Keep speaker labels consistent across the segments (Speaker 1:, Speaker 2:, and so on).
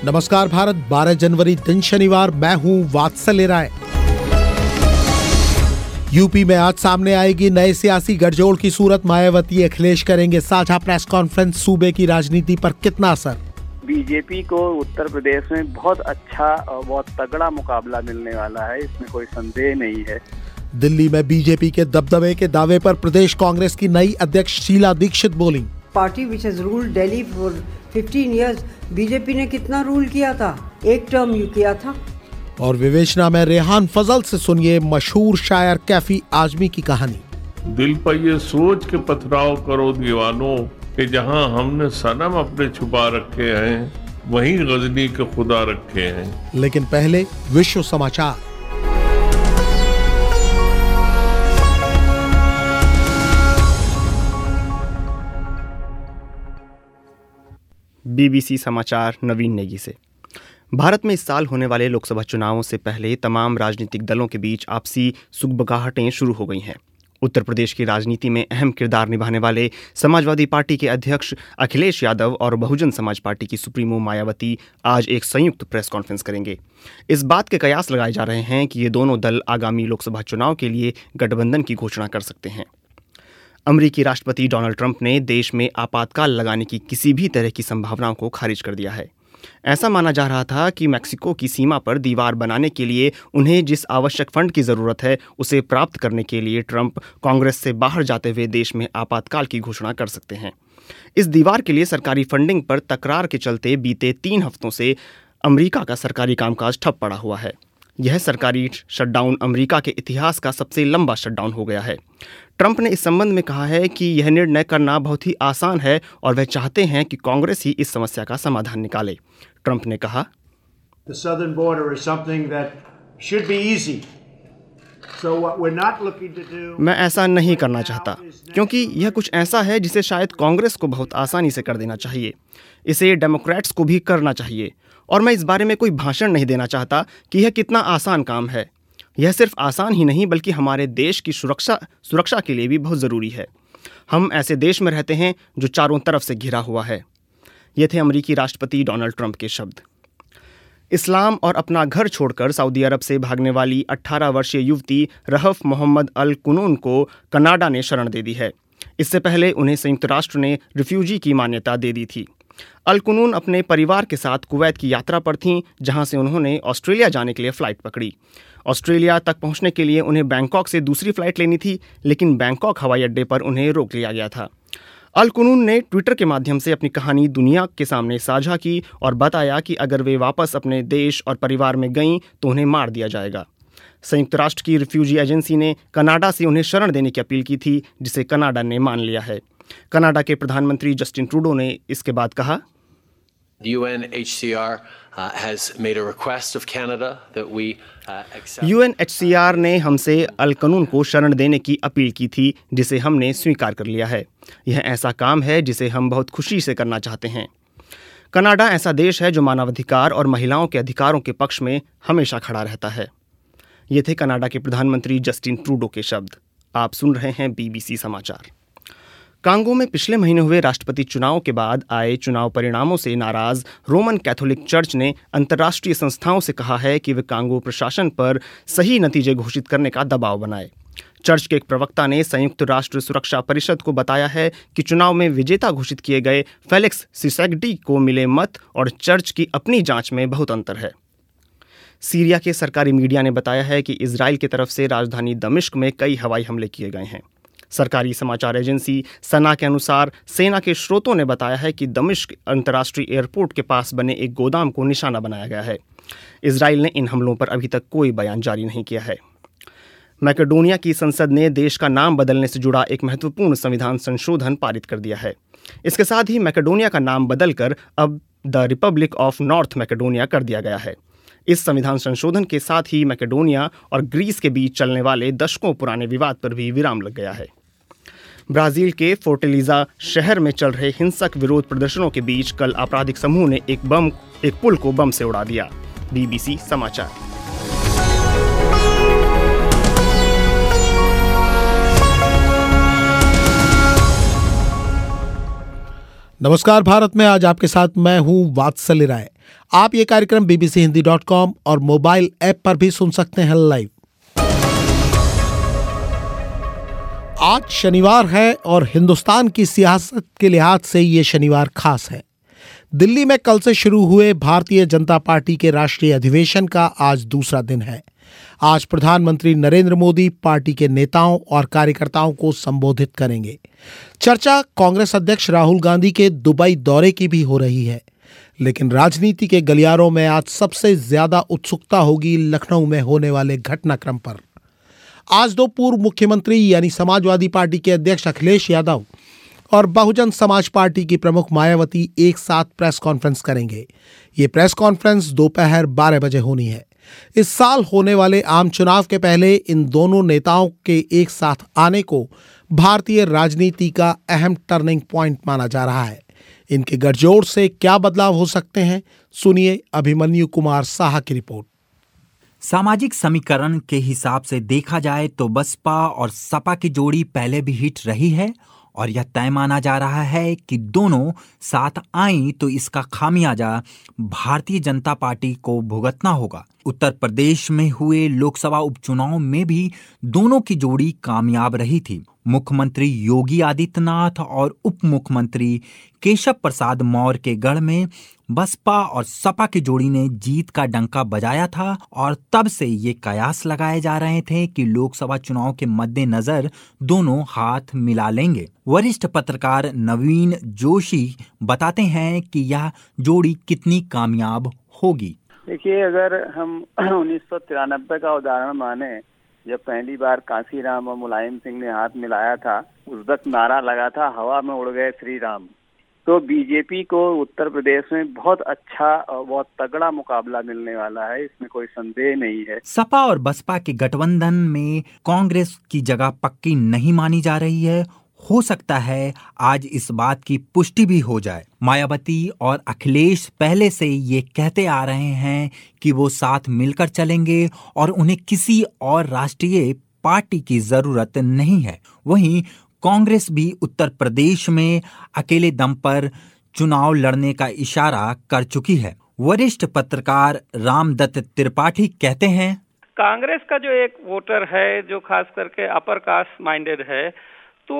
Speaker 1: नमस्कार भारत, 12 जनवरी दिन शनिवार, मैं हूं वात्सल्य राय। यूपी में आज सामने आएगी नए सियासी गठजोड़ की सूरत। मायावती अखिलेश करेंगे साझा प्रेस कॉन्फ्रेंस। सूबे की राजनीति पर कितना असर?
Speaker 2: बीजेपी को उत्तर प्रदेश में बहुत अच्छा और बहुत तगड़ा मुकाबला मिलने वाला है, इसमें कोई संदेह नहीं है।
Speaker 1: दिल्ली में बीजेपी के दबदबे के दावे पर प्रदेश कांग्रेस की नई अध्यक्ष शीला दीक्षित बोली।
Speaker 3: Party which has ruled Delhi for 15 years, BJP ने कितना रूल किया था? एक टर्म यू किया था।
Speaker 1: और विवेचना में रेहान फजल से सुनिए मशहूर शायर कैफी आजमी की कहानी।
Speaker 4: दिल पर ये सोच के पथराव करो दीवानों कि जहां हमने सनम अपने छुपा रखे हैं वहीं गजनी के खुदा रखे हैं।
Speaker 1: लेकिन पहले विश्व समाचार।
Speaker 5: बीबीसी समाचार नवीन नेगी से। भारत में इस साल होने वाले लोकसभा चुनावों से पहले तमाम राजनीतिक दलों के बीच आपसी सुगबगाहटें शुरू हो गई हैं। उत्तर प्रदेश की राजनीति में अहम किरदार निभाने वाले समाजवादी पार्टी के अध्यक्ष अखिलेश यादव और बहुजन समाज पार्टी की सुप्रीमो मायावती आज एक संयुक्त प्रेस कॉन्फ्रेंस करेंगे। इस बात के कयास लगाए जा रहे हैं कि ये दोनों दल आगामी लोकसभा चुनाव के लिए गठबंधन की घोषणा कर सकते हैं। अमेरिकी राष्ट्रपति डोनाल्ड ट्रंप ने देश में आपातकाल लगाने की किसी भी तरह की संभावनाओं को खारिज कर दिया है। ऐसा माना जा रहा था कि मैक्सिको की सीमा पर दीवार बनाने के लिए उन्हें जिस आवश्यक फंड की ज़रूरत है उसे प्राप्त करने के लिए ट्रंप कांग्रेस से बाहर जाते हुए देश में आपातकाल की घोषणा कर सकते हैं। इस दीवार के लिए सरकारी फंडिंग पर तकरार के चलते बीते 3 हफ्तों से अमेरिका का सरकारी कामकाज ठप पड़ा हुआ है। यह सरकारी शटडाउन अमेरिका के इतिहास का सबसे लंबा शटडाउन हो गया है। ट्रंप ने इस संबंध में कहा है कि यह निर्णय करना बहुत ही आसान है और वह चाहते हैं कि कांग्रेस ही इस समस्या का समाधान निकाले। ट्रंप ने कहा,
Speaker 6: The southern border is something that should be easy. So what we're not looking to do.
Speaker 5: मैं ऐसा नहीं करना चाहता क्योंकि यह कुछ ऐसा है जिसे शायद कांग्रेस को बहुत आसानी से कर देना चाहिए। इसे डेमोक्रेट्स को भी करना चाहिए और मैं इस बारे में कोई भाषण नहीं देना चाहता कि यह कितना आसान काम है। यह सिर्फ आसान ही नहीं बल्कि हमारे देश की सुरक्षा के लिए भी बहुत ज़रूरी है। हम ऐसे देश में रहते हैं जो चारों तरफ से घिरा हुआ है। ये थे अमेरिकी राष्ट्रपति डोनाल्ड ट्रंप के शब्द। इस्लाम और अपना घर छोड़कर सऊदी अरब से भागने वाली 18 वर्षीय युवती रहफ मोहम्मद अल कुनून को कनाडा ने शरण दे दी है। इससे पहले उन्हें संयुक्त राष्ट्र ने रिफ्यूजी की मान्यता दे दी थी। अल कुनून अपने परिवार के साथ कुवैत की यात्रा पर थीं, जहां से उन्होंने ऑस्ट्रेलिया जाने के लिए फ़्लाइट पकड़ी। ऑस्ट्रेलिया तक पहुंचने के लिए उन्हें बैंकॉक से दूसरी फ़्लाइट लेनी थी, लेकिन बैंकॉक हवाई अड्डे पर उन्हें रोक लिया गया था। अल कुनून ने ट्विटर के माध्यम से अपनी कहानी दुनिया के सामने साझा की और बताया कि अगर वे वापस अपने देश और परिवार में गईं तो उन्हें मार दिया जाएगा। संयुक्त राष्ट्र की रिफ्यूजी एजेंसी ने कनाडा से उन्हें शरण देने की अपील की थी, जिसे कनाडा ने मान लिया है। कनाडा के प्रधानमंत्री जस्टिन ट्रूडो ने इसके बाद कहा,
Speaker 7: UNHCR has made a request of Canada that we accept.
Speaker 5: UNHCR ने हमसे अल कुनून को शरण देने की अपील की थी, जिसे हमने स्वीकार कर लिया है। यह ऐसा काम है जिसे हम बहुत खुशी से करना चाहते हैं। कनाडा ऐसा देश है जो मानवाधिकार और महिलाओं के अधिकारों के पक्ष में हमेशा खड़ा रहता है। ये थे कनाडा के प्रधानमंत्री जस्टिन ट्रूडो के शब्द। आप सुन रहे हैं बीबीसी समाचार। कांगो में पिछले महीने हुए राष्ट्रपति चुनाव के बाद आए चुनाव परिणामों से नाराज रोमन कैथोलिक चर्च ने अंतर्राष्ट्रीय संस्थाओं से कहा है कि वे कांगो प्रशासन पर सही नतीजे घोषित करने का दबाव बनाए। चर्च के एक प्रवक्ता ने संयुक्त राष्ट्र सुरक्षा परिषद को बताया है कि चुनाव में विजेता घोषित किए गए फेलिक्स सिसेग्डी को मिले मत और चर्च की अपनी जांच में बहुत अंतर है। सीरिया के सरकारी मीडिया ने बताया है कि इजराइल की तरफ से राजधानी दमिश्क में कई हवाई हमले किए गए हैं। सरकारी समाचार एजेंसी सना के अनुसार सेना के स्रोतों ने बताया है कि दमिश्क अंतर्राष्ट्रीय एयरपोर्ट के पास बने एक गोदाम को निशाना बनाया गया है। इजराइल ने इन हमलों पर अभी तक कोई बयान जारी नहीं किया है। मैकेडोनिया की संसद ने देश का नाम बदलने से जुड़ा एक महत्वपूर्ण संविधान संशोधन पारित कर दिया है। इसके साथ ही मैकेडोनिया का नाम बदलकर अब the republic of north Macedonia कर दिया गया है। इस संविधान संशोधन के साथ ही मैकेडोनिया और ग्रीस के बीच चलने वाले दशकों पुराने विवाद पर भी विराम लग गया है। ब्राजील के फोर्टेलिजा शहर में चल रहे हिंसक विरोध प्रदर्शनों के बीच कल आपराधिक समूह ने एक पुल को बम से उड़ा दिया। बीबीसी समाचार।
Speaker 1: नमस्कार भारत में आज आपके साथ मैं हूं वात्सल्य राय। आप ये कार्यक्रम bbchindi.com और मोबाइल ऐप पर भी सुन सकते हैं लाइव। आज शनिवार है और हिंदुस्तान की सियासत के लिहाज से ये शनिवार खास है। दिल्ली में कल से शुरू हुए भारतीय जनता पार्टी के राष्ट्रीय अधिवेशन का आज दूसरा दिन है। आज प्रधानमंत्री नरेंद्र मोदी पार्टी के नेताओं और कार्यकर्ताओं को संबोधित करेंगे। चर्चा कांग्रेस अध्यक्ष राहुल गांधी के दुबई दौरे की भी हो रही है, लेकिन राजनीति के गलियारों में आज सबसे ज्यादा उत्सुकता होगी लखनऊ में होने वाले घटनाक्रम पर। आज दो पूर्व मुख्यमंत्री यानी समाजवादी पार्टी के अध्यक्ष अखिलेश यादव और बहुजन समाज पार्टी की प्रमुख मायावती एक साथ प्रेस कॉन्फ्रेंस करेंगे। ये प्रेस कॉन्फ्रेंस दोपहर 12 बजे होनी है। इस साल होने वाले आम चुनाव के पहले इन दोनों नेताओं के एक साथ आने को भारतीय राजनीति का अहम टर्निंग पॉइंट माना जा रहा है। इनके गठजोड़ से क्या बदलाव हो सकते हैं, सुनिए अभिमन्यु कुमार साहा की रिपोर्ट।
Speaker 8: सामाजिक समीकरण के हिसाब से देखा जाए तो बसपा और सपा की जोड़ी पहले भी हिट रही है और यह तय माना जा रहा है कि दोनों साथ आईं तो इसका खामियाजा भारतीय जनता पार्टी को भुगतना होगा। उत्तर प्रदेश में हुए लोकसभा उपचुनाव में भी दोनों की जोड़ी कामयाब रही थी। मुख्यमंत्री योगी आदित्यनाथ और उप मुख्यमंत्री केशव प्रसाद मौर्य के गढ़ में बसपा और सपा की जोड़ी ने जीत का डंका बजाया था और तब से ये कयास लगाए जा रहे थे कि लोकसभा चुनाव के मद्देनजर दोनों हाथ मिला लेंगे। वरिष्ठ पत्रकार नवीन जोशी बताते हैं कि यह जोड़ी कितनी कामयाब होगी।
Speaker 2: देखिए, अगर हम 1993 का उदाहरण माने, जब पहली बार कांसीराम और मुलायम सिंह ने हाथ मिलाया था, उस वक्त नारा लगा था हवा में उड़ गए श्री राम। तो बीजेपी को उत्तर प्रदेश में बहुत अच्छा और बहुत तगड़ा मुकाबला मिलने वाला है, इसमें कोई संदेह नहीं है।
Speaker 8: सपा और बसपा के गठबंधन में कांग्रेस की जगह पक्की नहीं मानी जा रही है। हो सकता है आज इस बात की पुष्टि भी हो जाए। मायावती और अखिलेश पहले से ये कहते आ रहे हैं कि वो साथ मिलकर चलेंगे और उन्हें किसी और राष्ट्रीय पार्टी की जरूरत नहीं है। वहीं कांग्रेस भी उत्तर प्रदेश में अकेले दम पर चुनाव लड़ने का इशारा कर चुकी है। वरिष्ठ पत्रकार रामदत्त त्रिपाठी कहते हैं,
Speaker 9: कांग्रेस का जो एक वोटर है जो खास करके अपर कास्ट माइंडेड है, तो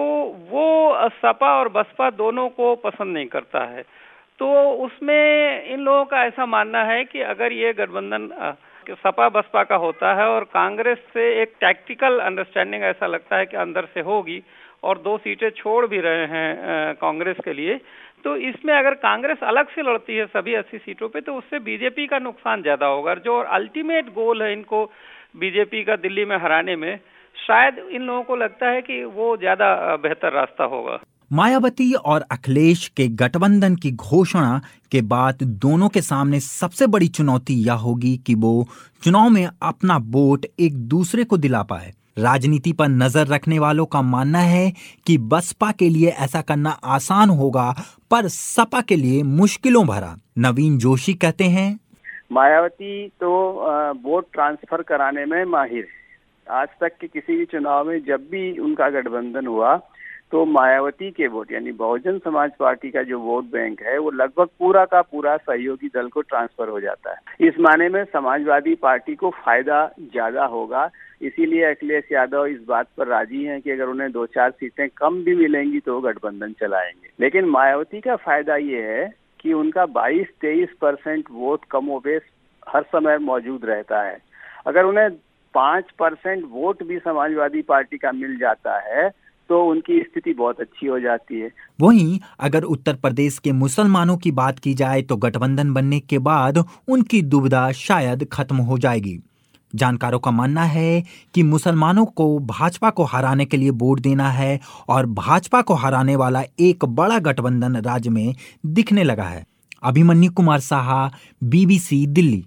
Speaker 9: वो सपा और बसपा दोनों को पसंद नहीं करता है। तो उसमें इन लोगों का ऐसा मानना है कि अगर ये गठबंधन सपा बसपा का होता है और कांग्रेस से एक टैक्टिकल अंडरस्टैंडिंग ऐसा लगता है कि अंदर से होगी और 2 सीटें छोड़ भी रहे हैं कांग्रेस के लिए, तो इसमें अगर कांग्रेस अलग से लड़ती है सभी 80 सीटों पे तो उससे बीजेपी का नुकसान ज्यादा होगा। जो अल्टीमेट गोल है इनको बीजेपी का दिल्ली में हराने में, शायद इन लोगों को लगता है कि वो ज्यादा बेहतर रास्ता होगा।
Speaker 8: मायावती और अखिलेश के गठबंधन की घोषणा के बाद दोनों के सामने सबसे बड़ी चुनौती यह होगी कि वो चुनाव में अपना वोट एक दूसरे को दिला पाए। राजनीति पर नजर रखने वालों का मानना है कि बसपा के लिए ऐसा करना आसान होगा, पर सपा के लिए मुश्किलों भरा। नवीन जोशी कहते हैं,
Speaker 2: मायावती तो वोट ट्रांसफर कराने में माहिर है। आज तक के किसी भी चुनाव में जब भी उनका गठबंधन हुआ तो मायावती के वोट यानी बहुजन समाज पार्टी का जो वोट बैंक है वो लगभग पूरा का पूरा सहयोगी दल को ट्रांसफर हो जाता है। इस माने में समाजवादी पार्टी को फायदा ज्यादा होगा। इसीलिए अखिलेश यादव इस बात पर राजी हैं कि अगर उन्हें 2-4 सीटें कम भी मिलेंगी तो वो गठबंधन चलाएंगे। लेकिन मायावती का फायदा ये है कि उनका 22-23% वोट कमोबेश हर समय मौजूद रहता है। अगर उन्हें 5% वोट भी समाजवादी पार्टी का मिल जाता है तो उनकी स्थिति बहुत अच्छी हो जाती है।
Speaker 8: वहीं अगर उत्तर प्रदेश के मुसलमानों की बात की जाए तो गठबंधन बनने के बाद उनकी दुविधा शायद खत्म हो जाएगी। जानकारों का मानना है कि मुसलमानों को भाजपा को हराने के लिए वोट देना है और भाजपा को हराने वाला एक बड़ा गठबंधन राज्य में दिखने लगा है। अभिमन्यु कुमार साहा, BBC दिल्ली।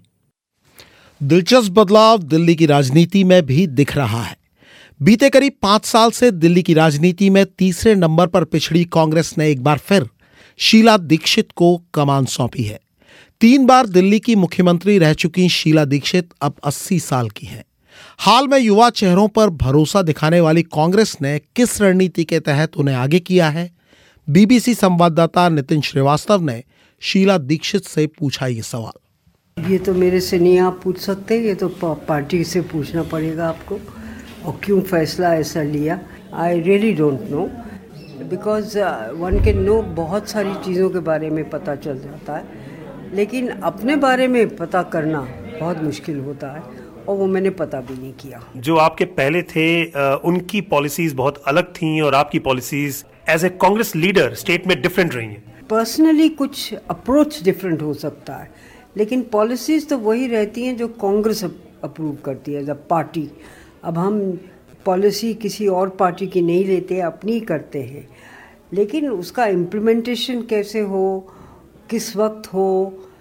Speaker 1: दिलचस्प बदलाव दिल्ली की राजनीति में भी दिख रहा है। बीते करीब 5 साल से दिल्ली की राजनीति में तीसरे नंबर पर पिछड़ी कांग्रेस ने एक बार फिर शीला दीक्षित को कमान सौंपी है। 3 बार दिल्ली की मुख्यमंत्री रह चुकी शीला दीक्षित अब 80 साल की हैं। हाल में युवा चेहरों पर भरोसा दिखाने वाली कांग्रेस ने किस रणनीति के तहत उन्हें आगे किया है, BBC संवाददाता नितिन श्रीवास्तव ने शीला दीक्षित से पूछा ये सवाल।
Speaker 3: ये तो मेरे से नहीं आप पूछ सकते, ये तो पार्टी से पूछना पड़ेगा आपको, और क्यों फैसला ऐसा लिया। I really don't know, because one can know, बहुत सारी चीज़ों के बारे में पता चल जाता है, लेकिन अपने बारे में पता करना बहुत मुश्किल होता है, और वो मैंने पता भी नहीं किया।
Speaker 10: जो आपके पहले थे उनकी पॉलिसीज बहुत अलग थी और आपकी policies as a Congress leader state में डिफरेंट रही हैं।
Speaker 3: पर्सनली कुछ अप्रोच डिफरेंट हो सकता है, लेकिन पॉलिसीज तो वही रहती हैं जो कांग्रेस अप्रूव करती है एज अ पार्टी। अब हम पॉलिसी किसी और पार्टी की नहीं लेते, अपनी करते हैं, लेकिन उसका इम्प्लीमेंटेशन कैसे हो, किस वक्त हो,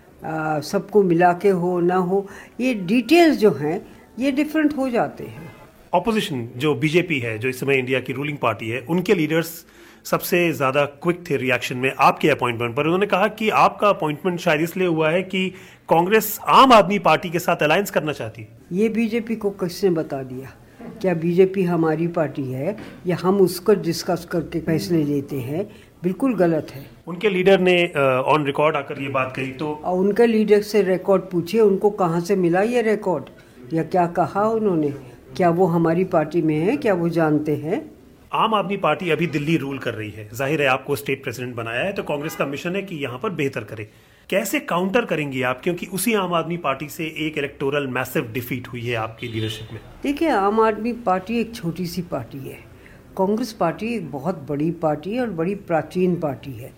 Speaker 3: सबको मिला के हो ना हो, ये डिटेल्स जो हैं ये डिफरेंट हो जाते हैं।
Speaker 10: ऑपोजिशन जो बीजेपी है, जो इस समय इंडिया की रूलिंग पार्टी है, उनके लीडर्स सबसे ज्यादा क्विक थे रिएक्शन में आपके अपॉइंटमेंट पर। उन्होंने कहा कि आपका अपॉइंटमेंट शायद इसलिए हुआ है कि कांग्रेस आम आदमी पार्टी के साथ अलायंस करना चाहती है।
Speaker 3: ये बीजेपी को किसने बता दिया? क्या बीजेपी हमारी पार्टी है या हम उसको डिस्कस करके फैसले लेते हैं? बिल्कुल गलत है।
Speaker 10: उनके लीडर ने ऑन रिकॉर्ड आकर ये बात कही, तो
Speaker 3: उनके लीडर से रिकॉर्ड पूछिए, उनको कहाँ से मिला ये रिकॉर्ड या क्या कहा उन्होंने? क्या वो हमारी पार्टी में है? क्या वो जानते हैं?
Speaker 10: आम आदमी पार्टी अभी दिल्ली रूल कर रही है, जाहिर है आपको स्टेट प्रेसिडेंट बनाया है, तो कांग्रेस का मिशन है कि यहाँ पर बेहतर करे। कैसे काउंटर करेंगी आप, क्योंकि उसी आम आदमी पार्टी से एक इलेक्टोरल मैसिव डिफीट हुई है आपकी लीडरशिप में?
Speaker 3: देखिए, आम आदमी पार्टी एक छोटी सी पार्टी है, कांग्रेस पार्टी एक बहुत बड़ी पार्टी है और बड़ी प्राचीन पार्टी है।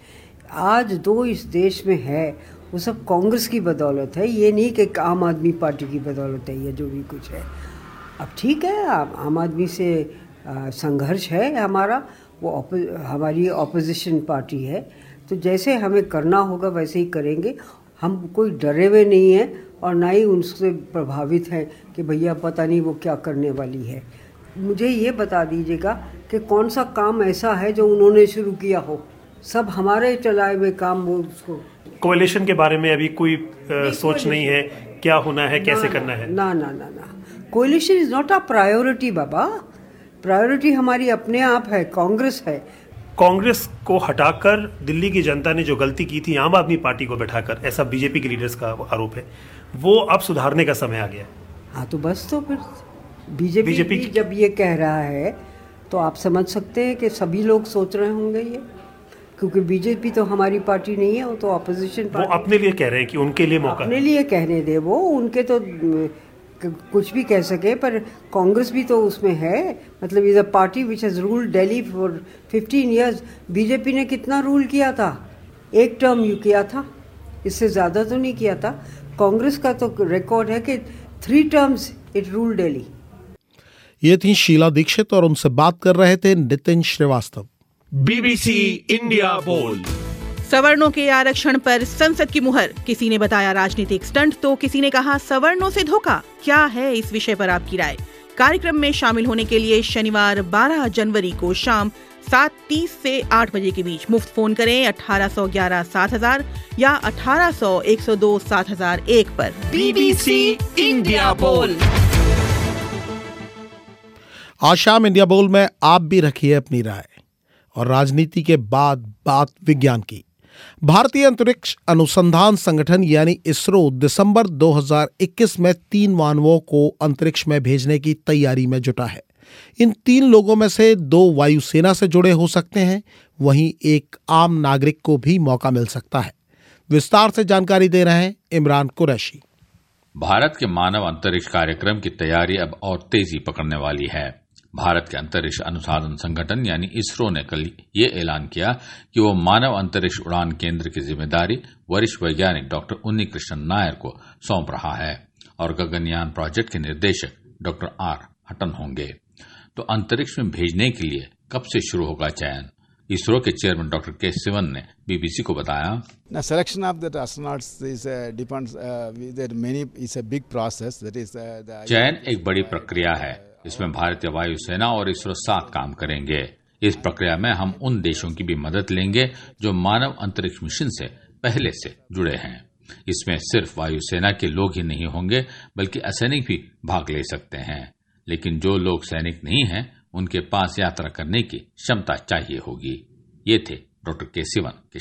Speaker 3: आज जो इस देश में है वो सब कांग्रेस की बदौलत है, ये नहीं कि आम आदमी पार्टी की बदौलत है ये जो भी कुछ है। अब ठीक है, आम आदमी से संघर्ष है हमारा, वो हमारी ऑपोजिशन पार्टी है, तो जैसे हमें करना होगा वैसे ही करेंगे। हम कोई डरे हुए नहीं हैं और ना ही उनसे प्रभावित हैं कि भैया पता नहीं वो क्या करने वाली है। मुझे ये बता दीजिएगा कि कौन सा काम ऐसा है जो उन्होंने शुरू किया हो। सब हमारे चलाए हुए काम वो उसको।
Speaker 10: कोएलिशन के बारे में अभी कोई सोच नहीं है, क्या होना है, कैसे करना है?
Speaker 3: ना ना ना ना, coalition is not a priority बाबा। प्रायोरिटी हमारी अपने आप है, कांग्रेस है।
Speaker 10: कांग्रेस को हटाकर दिल्ली की जनता ने जो गलती की थी आम आदमी पार्टी को बैठाकर, ऐसा बीजेपी के लीडर्स का आरोप है, वो अब सुधारने का समय आ गया।
Speaker 3: हाँ तो बस, तो फिर बीजेपी जब ये कह रहा है तो आप समझ सकते हैं कि सभी लोग सोच रहे होंगे ये, क्योंकि बीजेपी तो हमारी पार्टी नहीं है, वो तो ऑपोजिशन पार्टी।
Speaker 10: वो अपने लिए कह रहे हैं कि उनके लिए मौका,
Speaker 3: अपने लिए कहने दे, वो उनके तो कुछ भी कह सके, पर कांग्रेस भी तो उसमें है। मतलब is a party which has ruled Delhi for 15 years। BJP ने कितना रूल किया था? एक टर्म यू किया था, इससे ज़्यादा तो नहीं किया था। कांग्रेस का तो रिकॉर्ड है कि 3 terms इट रूल दिल्ली।
Speaker 1: ये थी शीला दीक्षित और उनसे बात कर रहे थे नितिन श्रीवास्तव।
Speaker 11: BBC इंडिया बोल।
Speaker 12: सवर्णों के आरक्षण पर संसद की मुहर। किसी ने बताया राजनीतिक स्टंट तो किसी ने कहा सवर्णों से धोखा। क्या है इस विषय पर आपकी राय? कार्यक्रम में शामिल होने के लिए शनिवार 12 जनवरी को शाम 7:30 से 8 बजे के बीच मुफ्त फोन करें 1811 7000 या 1800 102 7001 पर।
Speaker 11: BBC इंडिया बोल।
Speaker 1: आज शाम इंडिया बोल में आप भी रखिए अपनी राय। और राजनीति के बाद बात विज्ञान की। भारतीय अंतरिक्ष अनुसंधान संगठन यानी इसरो दिसंबर 2021 में 3 मानवों को अंतरिक्ष में भेजने की तैयारी में जुटा है। इन 3 लोगों में से 2 वायुसेना से जुड़े हो सकते हैं, वहीं एक आम नागरिक को भी मौका मिल सकता है। विस्तार से जानकारी दे रहे हैं इमरान कुरैशी।
Speaker 13: भारत के मानव अंतरिक्ष कार्यक्रम की तैयारी अब और तेजी पकड़ने वाली है। भारत के अंतरिक्ष अनुसंधान संगठन यानी इसरो ने कल ये ऐलान किया कि वो मानव अंतरिक्ष उड़ान केंद्र की जिम्मेदारी वरिष्ठ वैज्ञानिक डॉक्टर उन्नी कृष्णन नायर को सौंप रहा है और गगनयान प्रोजेक्ट के निर्देशक डॉक्टर आर हटन होंगे। तो अंतरिक्ष में भेजने के लिए कब से शुरू होगा चयन? इसरो के चेयरमैन डॉक्टर के सिवन ने बीबीसी को बताया,
Speaker 14: selection of the astronauts is depends there many is a big process that is
Speaker 13: चयन एक बड़ी प्रक्रिया है। इसमें भारतीय वायुसेना और इसरो साथ काम करेंगे। इस प्रक्रिया में हम उन देशों की भी मदद लेंगे जो मानव अंतरिक्ष मिशन से पहले से जुड़े हैं। इसमें सिर्फ वायुसेना के लोग ही नहीं होंगे बल्कि असैनिक भी भाग ले सकते हैं, लेकिन जो लोग सैनिक नहीं हैं उनके पास यात्रा करने की क्षमता चाहिए होगी। ये थे डॉक्टर के सिवन के शब्द।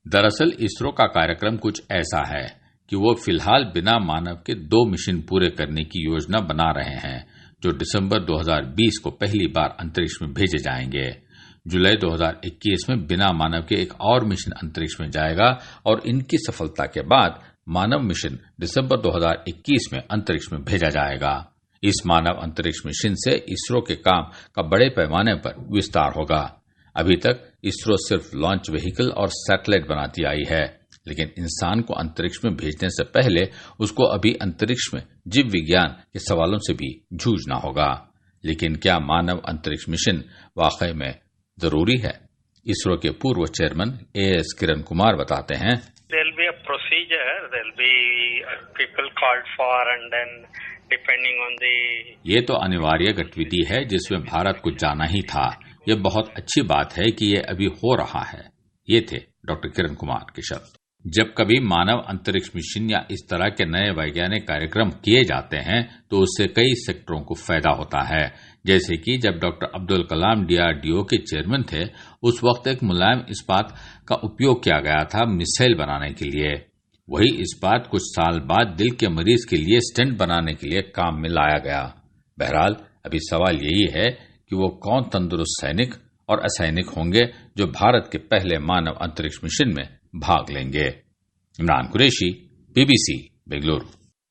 Speaker 13: दरअसल इसरो का कार्यक्रम कुछ ऐसा है कि वो फिलहाल बिना मानव के 2 मिशन पूरे करने की योजना बना रहे हैं, जो दिसंबर 2020 को पहली बार अंतरिक्ष में भेजे जाएंगे। जुलाई 2021 में बिना मानव के एक और मिशन अंतरिक्ष में जाएगा और इनकी सफलता के बाद मानव मिशन दिसंबर 2021 में अंतरिक्ष में भेजा जाएगा। इस मानव अंतरिक्ष मिशन से इसरो के काम का बड़े पैमाने पर विस्तार होगा। अभी तक इसरो सिर्फ लॉन्च व्हीकल और सैटेलाइट बनाती आई है, लेकिन इंसान को अंतरिक्ष में भेजने से पहले उसको अभी अंतरिक्ष में जीव विज्ञान के सवालों से भी जूझना होगा। लेकिन क्या मानव अंतरिक्ष मिशन वाकई में जरूरी है? इसरो के पूर्व चेयरमैन AS किरण कुमार बताते हैं, ये तो अनिवार्य गतिविधि है जिसमें भारत को जाना ही था। ये बहुत अच्छी बात है कि ये अभी हो रहा है। ये थे डॉक्टर किरण कुमार के शब्द। जब कभी मानव अंतरिक्ष मिशन या इस तरह के नए वैज्ञानिक कार्यक्रम किए जाते हैं तो उससे कई सेक्टरों को फायदा होता है। जैसे कि जब डॉक्टर अब्दुल कलाम DRDO के चेयरमैन थे, उस वक्त एक मुलायम इस्पात का उपयोग किया गया था मिसाइल बनाने के लिए। वही इस्पात कुछ साल बाद दिल के मरीज के लिए स्टेंट बनाने के लिए काम में लाया गया। बहरहाल अभी सवाल यही है कि वो कौन तंदुरुस्त सैनिक और असैनिक होंगे जो भारत के पहले मानव अंतरिक्ष मिशन में भाग लेंगे। इमरान कुरैशी, BBC, बेंगलुरु।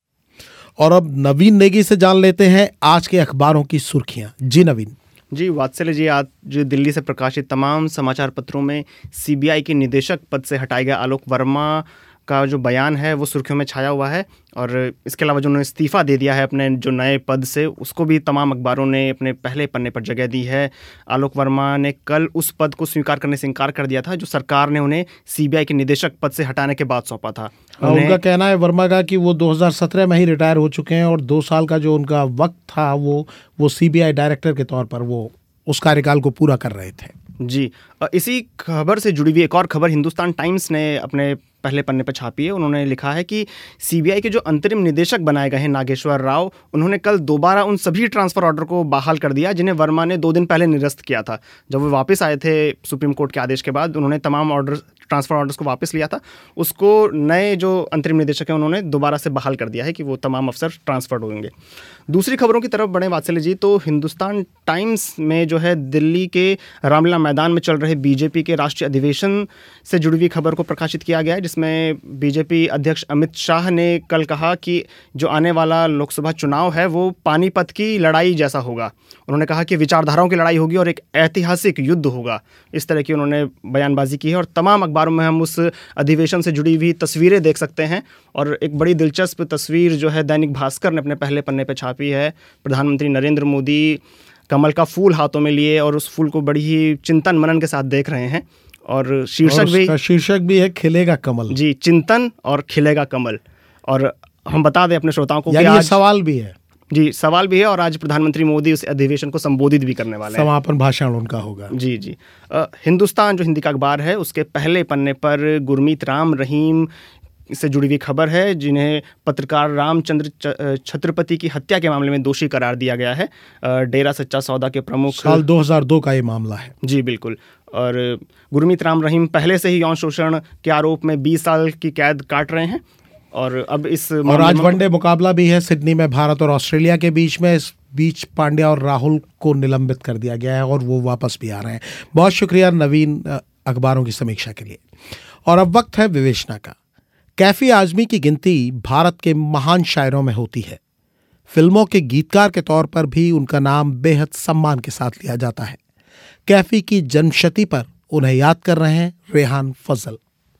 Speaker 1: और अब नवीन नेगी से जान लेते हैं आज के अखबारों की सुर्खियां। जी नवीन।
Speaker 5: जी वात्सल्य जी, आज जो दिल्ली से प्रकाशित तमाम समाचार पत्रों में CBI के निदेशक पद से हटाए गए आलोक वर्मा का जो बयान है वो सुर्खियों में छाया हुआ है, और इसके अलावा जो उन्होंने इस्तीफ़ा दे दिया है अपने जो नए पद से, उसको भी तमाम अखबारों ने अपने पहले पन्ने पर जगह दी है। आलोक वर्मा ने कल उस पद को स्वीकार करने से इनकार कर दिया था जो सरकार ने उन्हें CBI के निदेशक पद से हटाने के बाद सौंपा था।
Speaker 1: उनका कहना है वर्मा का कि वो 2017 में ही रिटायर हो चुके हैं और 2 साल का जो उनका वक्त था वो CBI डायरेक्टर के तौर पर वो उस कार्यकाल को पूरा कर रहे थे।
Speaker 5: जी, इसी खबर से जुड़ी हुई एक और खबर हिंदुस्तान टाइम्स ने अपने पहले पन्ने पर छापी है। उन्होंने लिखा है कि CBI के जो अंतरिम निदेशक बनाए गए हैं नागेश्वर राव, उन्होंने कल दोबारा उन सभी ट्रांसफ़र ऑर्डर को बहाल कर दिया जिन्हें वर्मा ने 2 दिन पहले निरस्त किया था। जब वो वापस आए थे सुप्रीम कोर्ट के आदेश के बाद, उन्होंने तमाम ट्रांसफ़र ऑर्डर्स को वापस लिया था। उसको नए जो अंतरिम निदेशक हैं उन्होंने दोबारा से बहाल कर दिया है कि वो तमाम अफसर ट्रांसफर्ड होंगे। दूसरी खबरों की तरफ बढ़े वात्सल्य जी, तो हिंदुस्तान टाइम्स में जो है दिल्ली के रामलीला मैदान में चल रहे BJP के राष्ट्रीय अधिवेशन से जुड़ी हुई खबर को प्रकाशित किया गया है, जिसमें BJP अध्यक्ष अमित शाह ने कल कहा कि जो आने वाला लोकसभा चुनाव है वो पानीपत की लड़ाई जैसा होगा। उन्होंने कहा कि विचारधाराओं की लड़ाई होगी और एक ऐतिहासिक युद्ध होगा। इस तरह की उन्होंने बयानबाजी की है, और तमाम अखबारों में हम उस अधिवेशन से जुड़ी हुई तस्वीरें देख सकते हैं। और एक बड़ी दिलचस्प तस्वीर जो है दैनिक भास्कर ने अपने पहले पन्ने पर छापी है। प्रधानमंत्री नरेंद्र मोदी कमल का फूल हाथों में लिए और उस फूल को बड़ी ही चिंतन मनन के साथ देख रहे हैं, और शीर्षक
Speaker 1: भी है खिलेगा कमल।
Speaker 5: जी, चिंतन और खिलेगा कमल। और हम बता दें अपने श्रोताओं को कि
Speaker 1: आज सवाल भी है।
Speaker 5: जी, सवाल भी है, और आज प्रधानमंत्री मोदी उस अधिवेशन को संबोधित भी करने वाले हैं।
Speaker 1: समापन भाषण उनका होगा।
Speaker 5: जी जी। हिंदुस्तान जो हिंदी का अखबार है उसके पहले पन्ने पर गुरमीत राम रहीम से जुड़ी हुई खबर है, जिन्हें पत्रकार रामचंद्र छत्रपति की हत्या के मामले में दोषी करार दिया गया है। डेरा सच्चा सौदा के प्रमुख,
Speaker 1: साल 2002 का ये मामला है।
Speaker 5: जी बिल्कुल। और गुरमीत राम रहीम पहले से ही यौन शोषण के आरोप में 20 साल की कैद काट रहे हैं, और अब इस
Speaker 1: और आज वनडे मुकाबला भी है सिडनी में भारत और ऑस्ट्रेलिया के बीच में। इस बीच पांड्या और राहुल को निलंबित कर दिया गया है और वो वापस भी आ रहे हैं। बहुत शुक्रिया नवीन अखबारों की समीक्षा के लिए। और अब वक्त है विवेचना का। कैफी आजमी की गिनती भारत के महान शायरों में होती है। फिल्मों के गीतकार के तौर पर भी उनका नाम बेहद सम्मान के साथ लिया जाता है। कैफी की जन्मशती पर उन्हें याद कर रहे हैं रेहान फजल।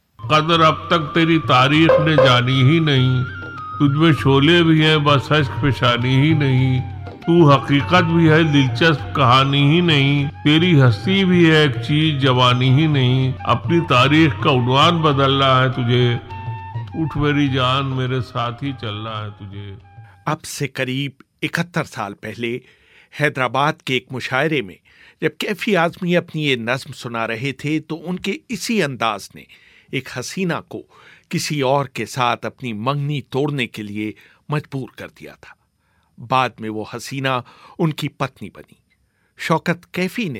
Speaker 4: कदर अब तक तेरी तारीख ने जानी ही नहीं, तुझमें शोले भी है बस अश्क पेशानी ही नहीं, तू हकीकत भी है दिलचस्प कहानी ही नहीं, तेरी हस्ती भी है एक चीज जवानी ही नहीं, अपनी तारीख का उन्वान बदलना है तुझे, उठ मेरी जान मेरे साथ ही चलना है तुझे।
Speaker 15: अब से करीब 71 साल पहले हैदराबाद के एक मुशायरे में जब कैफी आजमी अपनी ये नज्म सुना रहे थे तो उनके इसी अंदाज ने एक हसीना को किसी और के साथ अपनी मंगनी तोड़ने के लिए मजबूर कर दिया था। बाद में वो हसीना उनकी पत्नी बनी। शौकत कैफी ने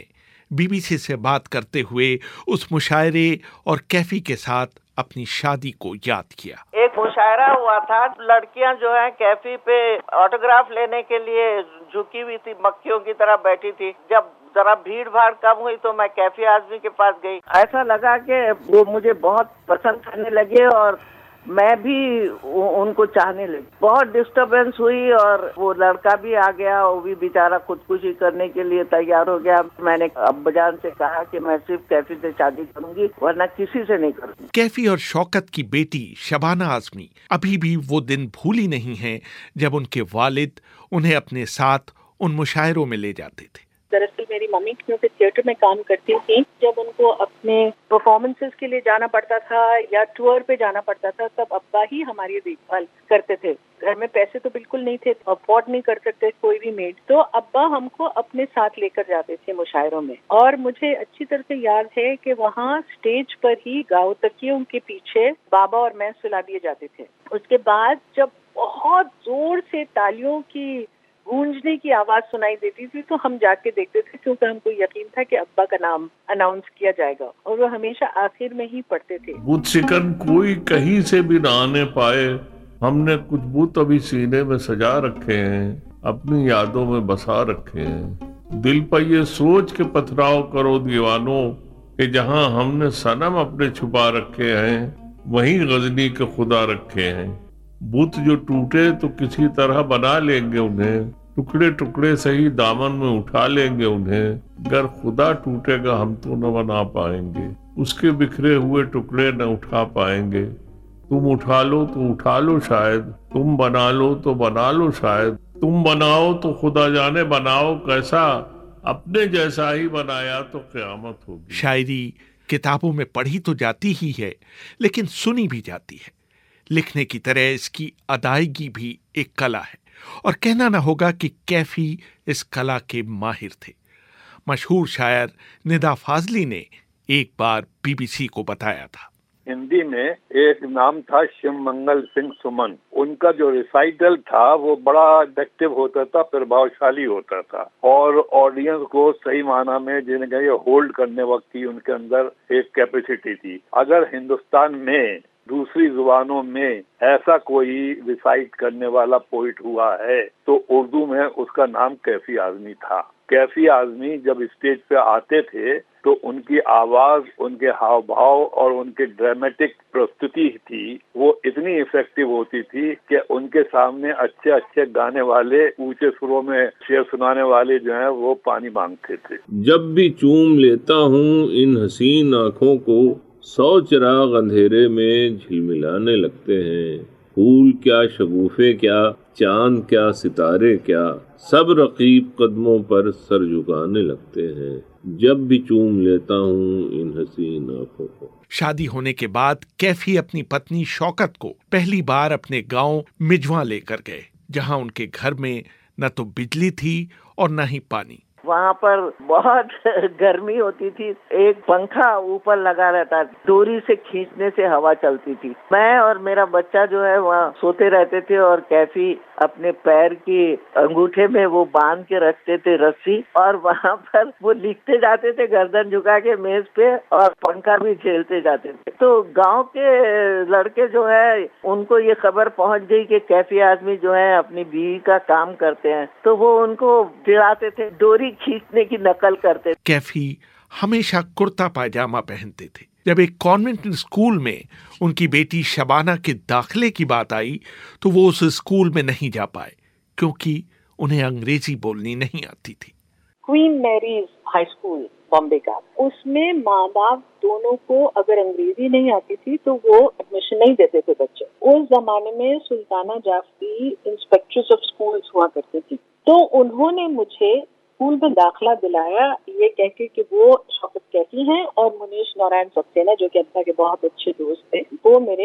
Speaker 15: बीबीसी से बात करते हुए उस मुशायरे और कैफी के साथ अपनी शादी को याद किया।
Speaker 16: एक मुशायरा हुआ था, लड़कियां जो है कैफी पे ऑटोग्राफ लेने के लिए झुकी हुई थी, मक्खियों की तरह बैठी थी। जब जरा भीड़ भाड़ कम हुई तो मैं कैफी आजमी के पास गई। ऐसा लगा कि वो मुझे बहुत पसंद करने लगे और मैं भी उनको चाहने लगी। बहुत डिस्टरबेंस हुई और वो लड़का भी आ गया, वो भी बेचारा खुदकुशी करने के लिए तैयार हो गया। मैंने अब्बाजान से कहा कि मैं सिर्फ कैफी से शादी करूंगी वरना किसी से नहीं करूंगी।
Speaker 15: कैफी और शौकत की बेटी शबाना आजमी अभी भी वो दिन भूली नहीं है जब उनके वालिद उन्हें अपने साथ उन मुशायरों में ले जाते थे।
Speaker 17: दरअसल मेरी मम्मी क्योंकि थिएटर में काम करती थी, जब उनको अपने परफॉर्मेंसेस के लिए जाना पड़ता था या टूर पे जाना पड़ता था तब अब्बा ही हमारी देखभाल करते थे। घर में पैसे तो बिल्कुल नहीं थे, अफोर्ड नहीं कर सकते कोई भी मेड, तो अब्बा हमको अपने साथ लेकर जाते थे मुशायरों में। और मुझे अच्छी तरह से याद है कि वहाँ स्टेज पर ही गाँव तकियों के पीछे बाबा और मैं सुला दिए जाते थे। उसके बाद जब बहुत जोर से तालियों की गूंजने की आवाज सुनाई देती थी तो हम जाके देखते थे, क्योंकि हमको यकीन था कि अब्बा का नाम अनाउंस किया जाएगा और वो हमेशा आखिर में ही पढ़ते थे।
Speaker 4: बुत शिकन कोई कहीं से भी ना आने पाए, हमने कुछ बुत अभी सीने में सजा रखे हैं, अपनी यादों में बसा रखे हैं। दिल पर ये सोच के पथराव करो दीवानों कि जहां हमने सनम अपने छुपा रखे हैं वहीं गजनी के खुदा रखे हैं। बुत जो टूटे तो किसी तरह बना लेंगे उन्हें, टुकड़े टुकड़े सही दामन में उठा लेंगे उन्हें। गर खुदा टूटेगा हम तो न बना पाएंगे, उसके बिखरे हुए टुकड़े न उठा पाएंगे। तुम उठा लो तो उठा लो शायद, तुम बना लो तो बना लो शायद। तुम बनाओ तो खुदा जाने बनाओ कैसा, अपने जैसा ही बनाया तो क़यामत होगी।
Speaker 15: शायरी किताबों में पढ़ी तो जाती ही है लेकिन सुनी भी जाती है। लिखने की तरह इसकी अदायगी भी एक कला है और कहना ना होगा कि कैफी इस कला के माहिर थे। मशहूर शायर निदा फाजली ने एक बार बीबीसी को बताया था,
Speaker 18: हिंदी में एक नाम था शिव मंगल सिंह सुमन। उनका जो रिसाइटल था वो बड़ा एफेक्टिव होता था, प्रभावशाली होता था और ऑडियंस को सही माना में जिन्हें ये होल्ड करने वक्त की उनके अंदर एक कैपेसिटी थी। अगर हिंदुस्तान में दूसरी जुबानों में ऐसा कोई रिसाइट करने वाला पोइट हुआ है तो उर्दू में उसका नाम कैफी आजमी था। कैफी आजमी जब स्टेज पे आते थे तो उनकी आवाज, उनके हाव भाव और उनके ड्रामेटिक प्रस्तुति थी वो इतनी इफेक्टिव होती थी कि उनके सामने अच्छे अच्छे गाने वाले, ऊंचे सुरों में शेर सुनाने वाले जो हैं वो पानी मांगते थे।
Speaker 4: जब भी चूम लेता हूँ इन हसीन आँखों को, 100 चिराग अंधेरे में झिलमिलाने लगते हैं। फूल क्या, शगुफे क्या, चांद क्या, सितारे क्या, सब रकीब कदमों पर सर झुकाने लगते हैं। जब भी चूम लेता हूँ इन हसीन आँखों को।
Speaker 15: शादी होने के बाद कैफी अपनी पत्नी शौकत को पहली बार अपने गांव मिजवा लेकर गए, जहां उनके घर में न तो बिजली थी और न ही पानी।
Speaker 16: वहाँ पर बहुत गर्मी होती थी, एक पंखा ऊपर लगा रहता, डोरी से खींचने से हवा चलती थी। मैं और मेरा बच्चा जो है वहाँ सोते रहते थे और कैफी अपने पैर की अंगूठे में वो बांध के रखते थे रस्सी और वहाँ पर वो लिखते जाते थे गर्दन झुका के मेज पे और पंखा भी झेलते जाते थे। तो गांव के लड़के जो है उनको ये खबर पहुँच गई कि कैफी आजमी जो है अपनी बीवी का काम करते हैं, तो वो उनको चिढ़ाते थे, डोरी खींचने की नकल करते।
Speaker 15: कैफी हमेशा कुर्ता पायजामा पहनते थे। जब एक कॉन्वेंट स्कूल में उनकी बेटी शबाना के दाखिले की बात आई तो वो उस स्कूल में नहीं जा पाए क्योंकि उन्हें अंग्रेजी बोलनी नहीं आती थी।
Speaker 17: Queen Mary's High School Bombay का, उसमें माँ बाप दोनों को अगर अंग्रेजी नहीं आती थी तो वो एडमिशन नहीं देते थे बच्चे। उस जमाने में Sultana Jafri inspectress of schools हुआ करती थी, तो उन्होंने मुझे स्कूल में दाखिला दिलाया ये कहके कि वो शौकत कैफी हैं और मुनीश नारायण सक्सेना जो कि अब्बा के बहुत अच्छे दोस्त थे, वो मेरे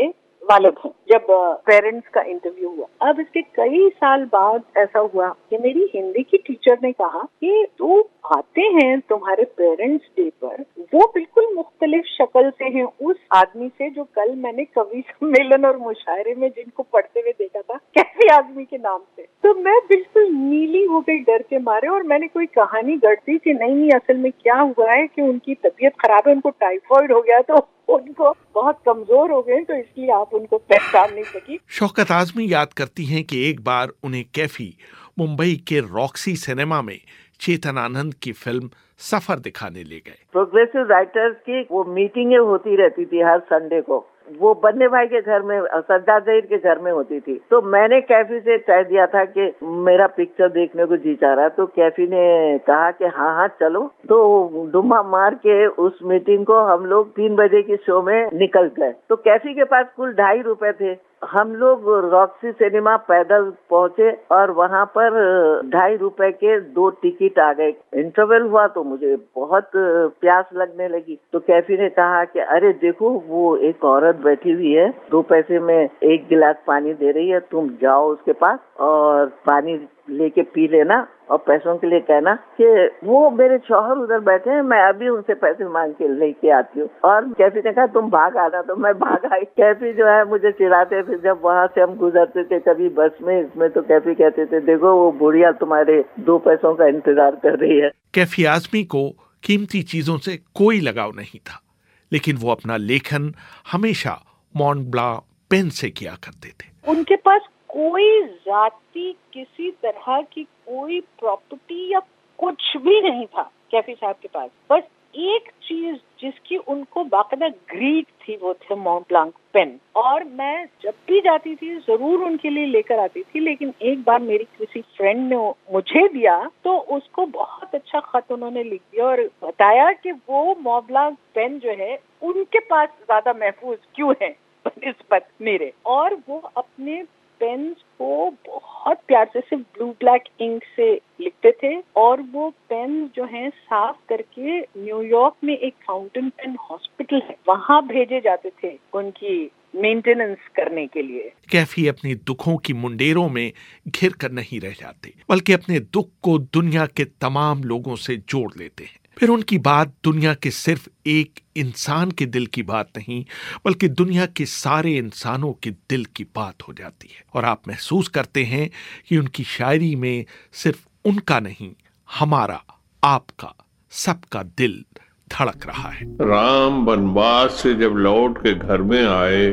Speaker 17: वाले थे जब पेरेंट्स का इंटरव्यू हुआ। अब इसके कई साल बाद ऐसा हुआ कि मेरी हिंदी की टीचर ने कहा कि तो आते हैं तुम्हारे पेरेंट्स डे पर, वो बिल्कुल मुख्तलिफ शक्ल से हैं उस आदमी से जो कल मैंने कवि सम्मेलन और मुशायरे में जिनको पढ़ते हुए देखा था, कैफी आजमी के नाम से। तो मैं बिल्कुल नीली हो गई डर के मारे, और मैंने कोई कहानी गढ़ दी कि नहीं असल में क्या हुआ है कि उनकी तबीयत खराब है, उनको टाइफाइड हो गया, तो उनको बहुत कमजोर हो गए, तो इसलिए आप उनको पहचान नहीं सकी।
Speaker 15: शौकत आजमी याद करती हैं कि एक बार उन्हें कैफी मुंबई के रॉक्सी सिनेमा में चेतन आनंद की फिल्म सफर दिखाने ले गए।
Speaker 16: प्रोग्रेसिव राइटर्स की वो मीटिंगें होती रहती थी हर संडे को, वो बन्ने भाई के घर में, सज्जाद जहीर के घर में होती थी। तो मैंने कैफी से तय दिया था कि मेरा पिक्चर देखने को जी चाह रहा है, तो कैफी ने कहा कि हाँ चलो। तो डुम्मा मार के उस मीटिंग को हम लोग 3 बजे की शो में निकल गए। तो कैफी के पास कुल 2.5 रुपए थे। हम लोग रॉक्सी सिनेमा पैदल पहुंचे और वहां पर 2.5 रुपए के 2 टिकट आ गए। इंटरवल हुआ तो मुझे बहुत प्यास लगने लगी, तो कैफी ने कहा कि अरे देखो वो एक औरत बैठी हुई है, 2 पैसे में 1 गिलास पानी दे रही है, तुम जाओ उसके पास और पानी लेके पी लेना और पैसों के लिए कहना कि वो मेरे शौहर उधर बैठे हैं, मैं अभी उनसे पैसे मांग के लेके आती हूँ। और कैफी ने कहा तुम भाग आना, तो मैं भाग आई। कैफी जो है मुझे चिढ़ाते, फिर जब वहाँ से हम गुजरते थे कभी बस में, इसमें तो कैफी कहते थे देखो वो बुढ़िया तुम्हारे 2 पैसों का इंतजार कर रही है।
Speaker 15: कैफी आजमी को कीमती चीजों से कोई लगाव नहीं था, लेकिन वो अपना लेखन हमेशा मॉन्ट ब्लां पेन से किया करते थे।
Speaker 17: उनके पास कोई जाति किसी तरह की कोई प्रॉपर्टी या कुछ भी नहीं था कैफी साहब के पास। बस एक चीज जिसकी उनको बाकायदा ग्रीड थी वो थे मॉन्ट ब्लांक पेन, और मैं जब भी जाती थी जरूर उनके लिए लेकर आती थी। लेकिन एक बार मेरी किसी फ्रेंड ने मुझे दिया तो उसको बहुत अच्छा खत उन्होंने लिख दिया और बताया कि वो मॉन्ट ब्लांक पेन जो है उनके पास ज्यादा महफूज क्यों है बनिस्बत मेरे। और वो अपने पेन्स को बहुत प्यार से सिर्फ ब्लू ब्लैक इंक से लिखते थे, और वो पेन जो हैं साफ करके न्यूयॉर्क में एक फाउंटेन पेन हॉस्पिटल है वहाँ भेजे जाते थे उनकी मेंटेनेंस करने के लिए।
Speaker 15: कैफी अपने दुखों की मुंडेरों में घिर कर नहीं रह जाते, बल्कि अपने दुख को दुनिया के तमाम लोगों से जोड़ लेते हैं। फिर उनकी बात दुनिया के सिर्फ एक इंसान के दिल की बात नहीं, बल्कि दुनिया के सारे इंसानों के दिल की बात हो जाती है। और आप महसूस करते हैं कि उनकी शायरी में सिर्फ उनका नहीं, हमारा, आपका, सबका दिल धड़क रहा है।
Speaker 4: राम वनवास से जब लौट के घर में आए,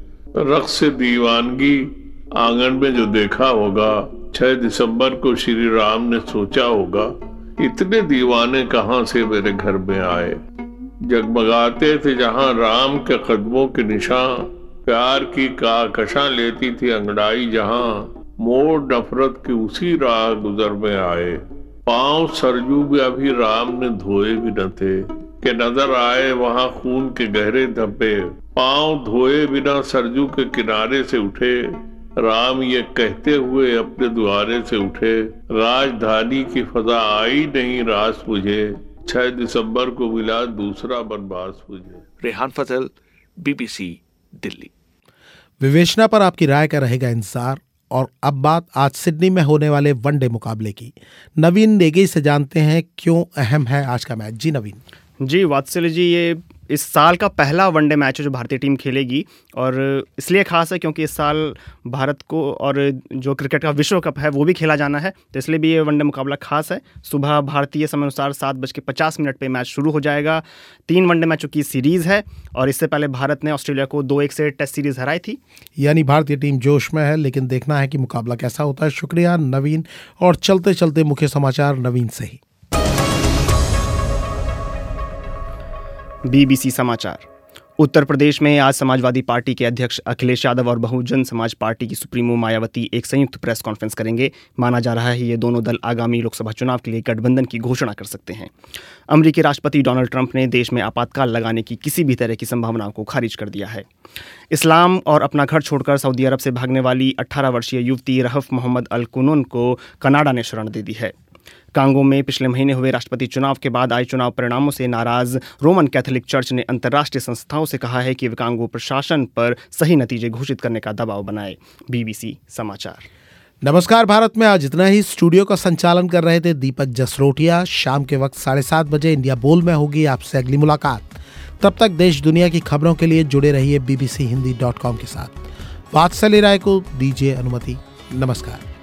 Speaker 4: रक्स दीवानगी आंगन में जो देखा होगा, 6 दिसंबर को श्री राम ने सोचा होगा इतने दीवाने कहां से मेरे घर में आए। जगमगाते थे जहां राम के कदमों के निशान, प्यार की कहकशां लेती थी अंगड़ाई जहां, मोड़ नफरत की उसी राह गुजर में आए। पांव सरजू भी अभी राम ने धोए भी न थे कि नजर आए वहां खून के गहरे धब्बे। पांव धोए बिना सरजू के किनारे से उठे राम, ये कहते हुए अपने द्वारे से उठे, राजधानी की फजा आई नहीं रास मुझे, 6 दिसंबर को मिला दूसरा वनवास मुझे।
Speaker 15: रेहान फजल, BBC दिल्ली।
Speaker 1: विवेचना पर आपकी राय का रहेगा इंतजार। और अब बात आज सिडनी में होने वाले वनडे मुकाबले की। नवीन नेगी से जानते हैं क्यों अहम है आज का मैच। जी नवीन।
Speaker 5: जी वात्सल्य जी, ये इस साल का पहला वनडे मैच है जो भारतीय टीम खेलेगी, और इसलिए खास है क्योंकि इस साल भारत को और जो क्रिकेट का विश्व कप है वो भी खेला जाना है, तो इसलिए भी ये वनडे मुकाबला खास है। सुबह भारतीय समय अनुसार 7:50 पे मैच शुरू हो जाएगा। 3 वनडे मैचों की सीरीज़ है, और इससे पहले भारत ने ऑस्ट्रेलिया को 2-1 से टेस्ट सीरीज़ हराई थी।
Speaker 1: यानी भारतीय टीम जोश में है, लेकिन देखना है कि मुकाबला कैसा होता है। शुक्रिया नवीन। और चलते चलते मुख्य समाचार नवीन से ही।
Speaker 5: BBC समाचार। उत्तर प्रदेश में आज समाजवादी पार्टी के अध्यक्ष अखिलेश यादव और बहुजन समाज पार्टी की सुप्रीमो मायावती एक संयुक्त प्रेस कॉन्फ्रेंस करेंगे। माना जा रहा है ये दोनों दल आगामी लोकसभा चुनाव के लिए गठबंधन की घोषणा कर सकते हैं। अमेरिकी राष्ट्रपति डोनाल्ड ट्रंप ने देश में आपातकाल लगाने की किसी भी तरह की संभावनाओं को खारिज कर दिया है। इस्लाम और अपना घर छोड़कर सऊदी अरब से भागने वाली 18 वर्षीय युवती रहफ मोहम्मद अल कुनून को कनाडा ने शरण दे दी है। कांगो में पिछले महीने हुए राष्ट्रपति चुनाव के बाद आए चुनाव परिणामों से नाराज रोमन कैथोलिक चर्च ने अंतर्राष्ट्रीय संस्थाओं से कहा है कि वे कांगो प्रशासन पर सही नतीजे घोषित करने का दबाव बनाए। BBC समाचार।
Speaker 1: नमस्कार भारत में आज इतना ही। स्टूडियो का संचालन कर रहे थे दीपक जसरोटिया। शाम के वक्त 7:30 बजे इंडिया बोल में होगी आपसे अगली मुलाकात। तब तक देश दुनिया की खबरों के लिए जुड़े रहिए bbchindi.com के साथ। वात्सल्य राय को दीजिए अनुमति। नमस्कार।